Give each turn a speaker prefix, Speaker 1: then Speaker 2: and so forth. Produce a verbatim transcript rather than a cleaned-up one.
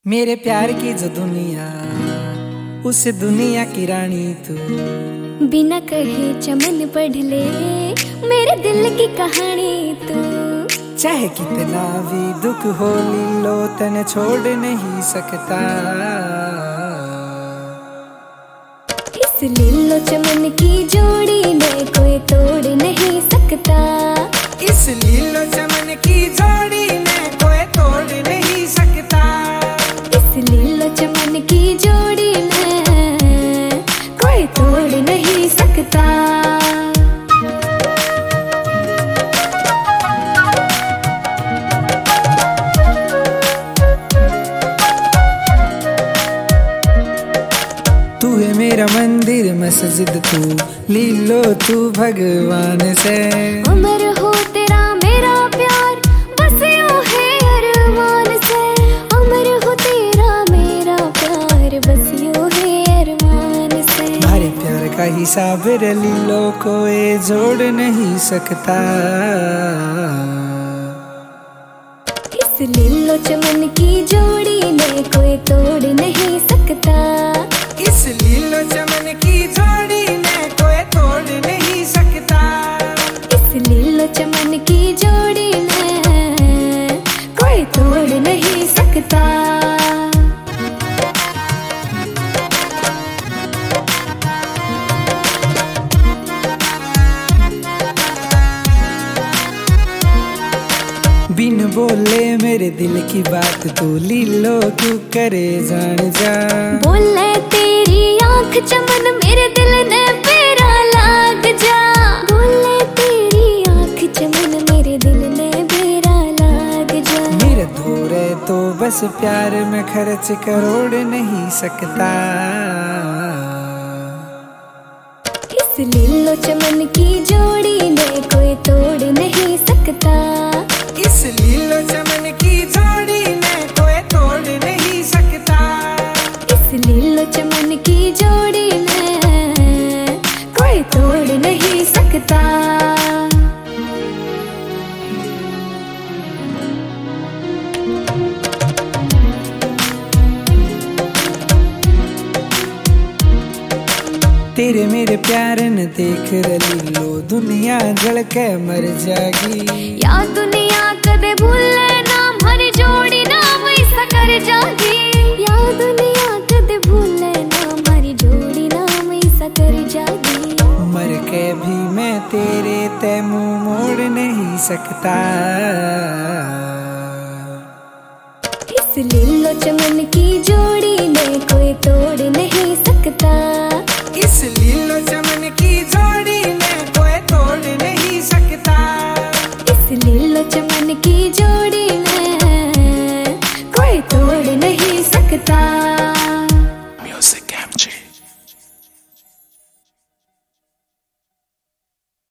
Speaker 1: मेरे प्यार की जो दुनिया, उस दुनिया की रानी तू।
Speaker 2: बिना कहे चमन पढ़ ले मेरे दिल की कहानी तू।
Speaker 1: चाहे कितना भी दुख हो लीलो तने छोड़ नहीं सकता।
Speaker 2: इस लीलो चमन की जोड़ी में कोई तोड़ नहीं सकता।
Speaker 1: इस लीलो चमन की जोड़ी में कोई तोड़ नहीं सकता।
Speaker 2: इस लीलो चमन की जोड़ी में कोई तोड़ नहीं सकता।
Speaker 1: तू है मेरा मंदिर मस्जिद, तू लीलो तू भगवान से।
Speaker 2: अमर हो तेरा मेरा प्यार बस यूं है अरमान से। अमर हो तेरा मेरा प्यार बस यूं है अरमान से।
Speaker 1: हमारे प्यार का हिसाब लीलो कोई जोड़ नहीं सकता।
Speaker 2: इस लीलो चमन की जोड़ी में कोई तोड़ नहीं सकता।
Speaker 1: इस लीलो चमन की जोड़ी में कोई तोड़ नहीं सकता।
Speaker 2: इस लीलो चमन की जोड़ी में कोई तोड़ नहीं सकता।
Speaker 1: बिन बोले मेरे दिल की बात तू लीलो क्यों करे जान जा।
Speaker 2: बोले तेरी आंख चमन मेरे दिल ने फेरा लाग जा। बोले तेरी आंख चमन मेरे दिल ने फेरा लाग जा।
Speaker 1: मेरे धोरे तो बस प्यार में खर्च करोड़ नहीं सकता।
Speaker 2: इस लीलो चमन की जोड़ी में कोई तोड़ नहीं सकता।
Speaker 1: इस लीलो चमन की जोड़ी में कोई तोड़ नहीं सकता।
Speaker 2: इस लीलो चमन की जोड़ी में कोई तोड़ नहीं सकता।
Speaker 1: तेरे मेरे प्यार न देख लीलो दुनिया जल के मर जाएगी।
Speaker 2: या दुनिया कदे भूले ना हमारी जोड़ी नाम ऐसा कर जागी। या दुनिया कदे भूले ना हमारी जोड़ी नाम ऐसा कर जागी।
Speaker 1: मर के भी मैं तेरे ते मुंह मोड़ नहीं सकता।
Speaker 2: इस लीलो चमन की जोड़ी में कोई तोड़ नहीं सकता।
Speaker 1: इस लीलो चमन की जोड़ी में कोई तोड़ नहीं सकता।
Speaker 2: इस लीलो चमन की जोड़ी में कोई तोड़ नहीं सकता।